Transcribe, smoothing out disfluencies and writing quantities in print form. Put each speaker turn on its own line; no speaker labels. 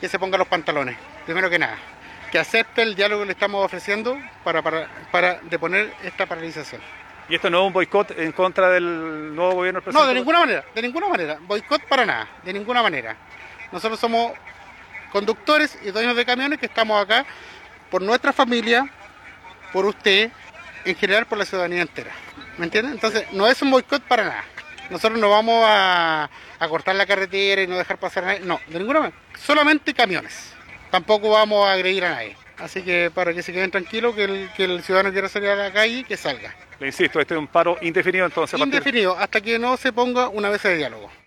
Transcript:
que se ponga los pantalones, primero que nada. Que acepte el diálogo que le estamos ofreciendo para deponer esta paralización.
¿Y esto no es un boicot en contra del nuevo gobierno del presidente?
No, de ninguna manera. Boicot para nada, de ninguna manera. Nosotros somos conductores y dueños de camiones que estamos acá por nuestra familia, por usted, en general por la ciudadanía entera. ¿Me entienden? Entonces, no es un boicot para nada. Nosotros no vamos a cortar la carretera y no dejar pasar a nadie. No, de ninguna manera. Solamente camiones. Tampoco vamos a agredir a nadie. Así que para que se queden tranquilos, que el ciudadano quiera salir a la calle, que salga.
Le insisto, este es un paro indefinido entonces.
Indefinido, hasta que no se ponga una mesa de diálogo.